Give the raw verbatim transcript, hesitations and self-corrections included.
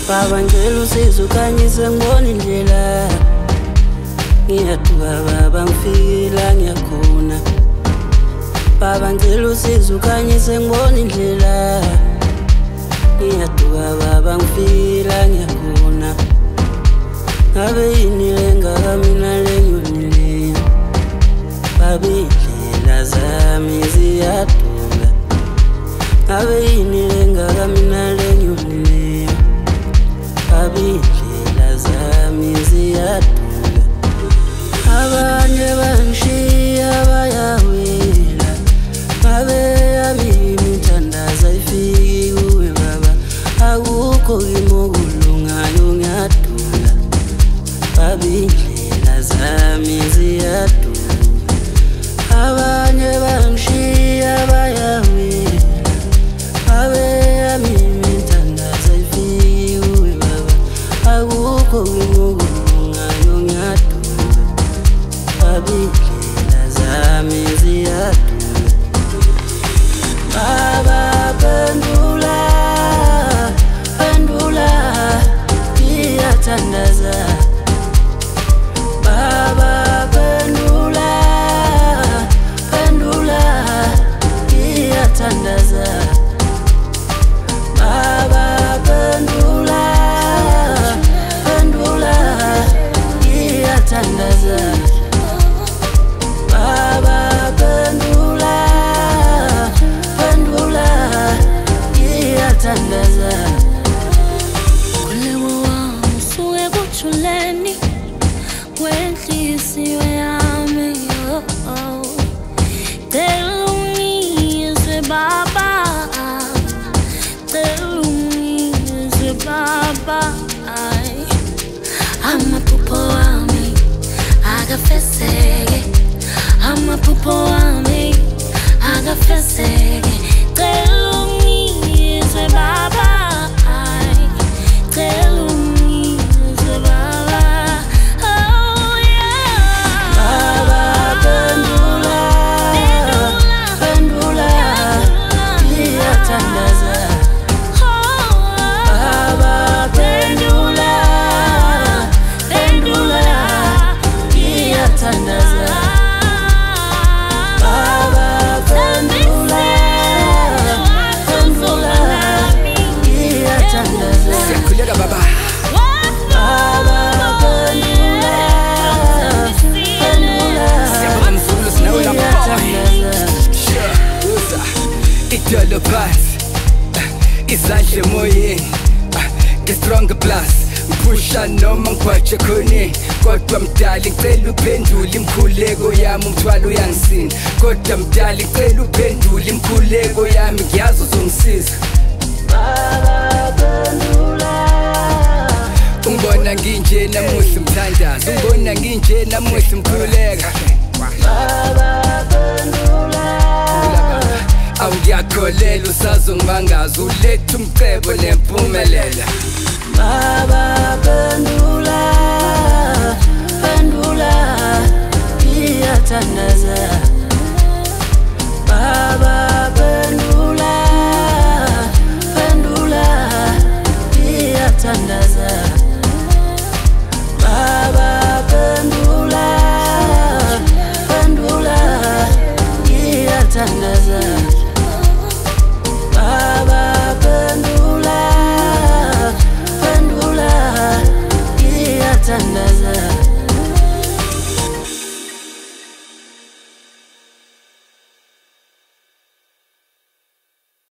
Baba ngicela usizo ukhanyise ngibone indlela. Ngiyaduka baba ngifike la ngiyakhona. Baba ngicela usizo ukhanyise ngibone indlela. Ngiyaduka baba ngifike la ngiyakhona. Ngabe yini engaka mina lenyonile. Baba indlela zami ziyaduka. Ngabe yini engaka mina lenyonile. Baba indlela zami ziyaduka. Abanye bangishiya bayawela. Ngabe yami imithandazo ayifiki kuwe baba. Akukho kimi okulungayo ngiyadula. Baba indlela zami ziyaduka. Abanye bangishiya bayawela. Ngabe yami imithandazo ayifiki kuwe baba. Akukho kimi okulungayo ngiyadula. Baba indlela zami ziyaduka. Baba pendula, pendula, ngiyathandaza. Baba pendula, pendula, ngiyathandaza. Baba pendula, pendula, ngiyathandaza. Baba pendula, pendula, ngiyathandaza. Kulewo wami usuke kuthuleni kwenhliziyo yami, oh, oh. Cela ungizwe baba, cela ungizwe baba. Ay, amaphupho wami akafezeke, amaphupho wami akafezeke. Cela ungizwe baba, ay, cela ungizwe baba. Oh yeah. Baba pendula, pendula, ngiyathandaza. Baba pendula, pendula, ngiyathandaza. Baba pendula, pendula, ngiyathandaza. Siyakhuleka baba. Baba pendula, pendula, Siyabonga mzukulu sinawe lapho. ngiyathandaza. Sure. Uza idolo phansi. Izandla emoyeni. Nge-strong plus ngipusha noma ngikwatshe khoneni. Kodwa mdali ngicela uphendule imkhuleko yami, umthwalo uyangisinda. Kodwa mdali ngicela uphendule imkhuleko yami, ngiyazi uzongisiza. Baba pendula, Ungibona nginje namuhla umthandazo, ungibona nginje namuhla umkhuleka. Baba pendula, Awu ngiyakholela usazongibangaza, uletha umcebo nempumelelo. Baba pendula, pendula, ngiyathandaza. Baba